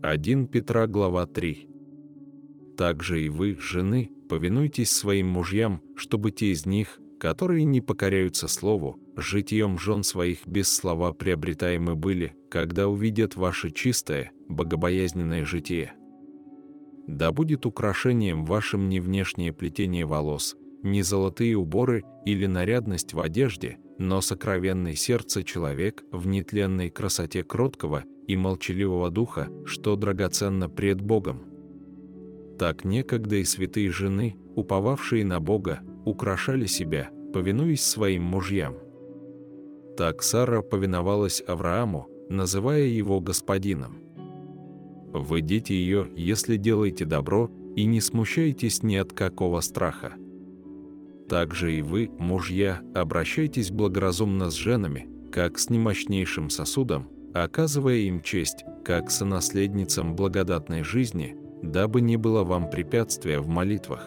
1 Петра, глава 3. Также и вы, жены, повинуйтесь своим мужьям, чтобы те из них, которые не покоряются слову, житием жен своих без слова приобретаемы были, когда увидят ваше чистое, богобоязненное житие. Да будет украшением вашим не внешнее плетение волос, не золотые уборы или нарядность в одежде, но сокровенное сердце человек в нетленной красоте кроткого и молчаливого духа, что драгоценно пред Богом. Так некогда и святые жены, уповавшие на Бога, украшали себя, повинуясь своим мужьям. Так Сара повиновалась Аврааму, называя его господином. Вы дети ее, если делаете добро, и не смущайтесь ни от какого страха. Также и вы, мужья, обращайтесь благоразумно с женами, как с немощнейшим сосудом, оказывая им честь, как сонаследницам благодатной жизни, дабы не было вам препятствия в молитвах.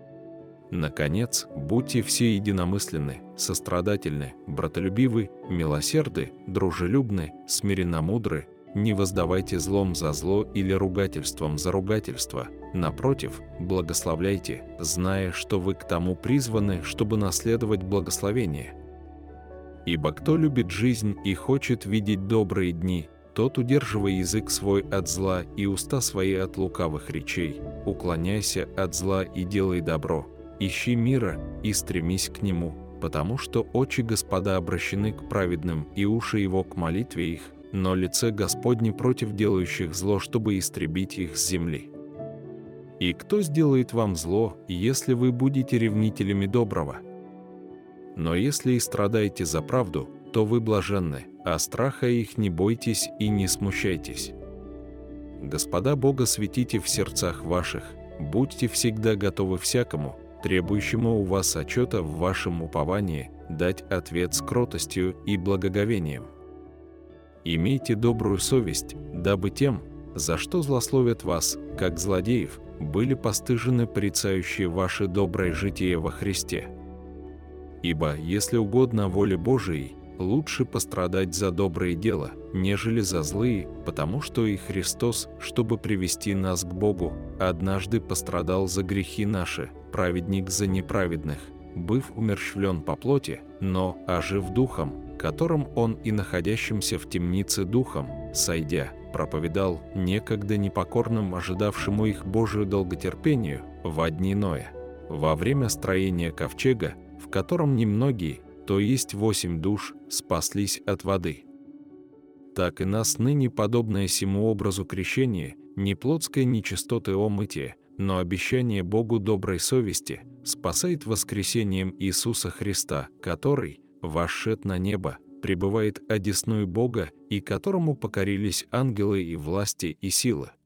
Наконец, будьте все единомысленны, сострадательны, братолюбивы, милосерды, дружелюбны, смиренно-мудры, не воздавайте злом за зло или ругательством за ругательство. Напротив, благословляйте, зная, что вы к тому призваны, чтобы наследовать благословение. Ибо кто любит жизнь и хочет видеть добрые дни, тот, удерживай язык свой от зла и уста свои от лукавых речей, уклоняйся от зла и делай добро, ищи мира и стремись к нему, потому что очи Господа обращены к праведным и уши его к молитве их, но лице Господне против делающих зло, чтобы истребить их с земли. И кто сделает вам зло, если вы будете ревнителями доброго? Но если и страдаете за правду, то вы блаженны, а страха их не бойтесь и не смущайтесь. Господа Бога светите в сердцах ваших, будьте всегда готовы всякому, требующему у вас отчета в вашем уповании, дать ответ с кротостью и благоговением. Имейте добрую совесть, дабы тем, за что злословят вас, как злодеев, были постыжены порицающие ваше доброе житие во Христе. Ибо, если угодно воле Божией, лучше пострадать за добрые дела, нежели за злые, потому что и Христос, чтобы привести нас к Богу, однажды пострадал за грехи наши, праведник за неправедных, быв умерщвлен по плоти, но, ожив духом, которым он и находящимся в темнице духом, сойдя, проповедал некогда непокорным, ожидавшему их Божию долготерпению, во дни Ноя, во время строения ковчега, в котором немногие, то есть 8 душ, спаслись от воды. Так и нас ныне подобное сему образу крещения, не плотской нечистоты омытия, но обещание Богу доброй совести, спасает воскресением Иисуса Христа, который, восшед на небо, пребывает одесную Бога и которому покорились ангелы и власти и силы.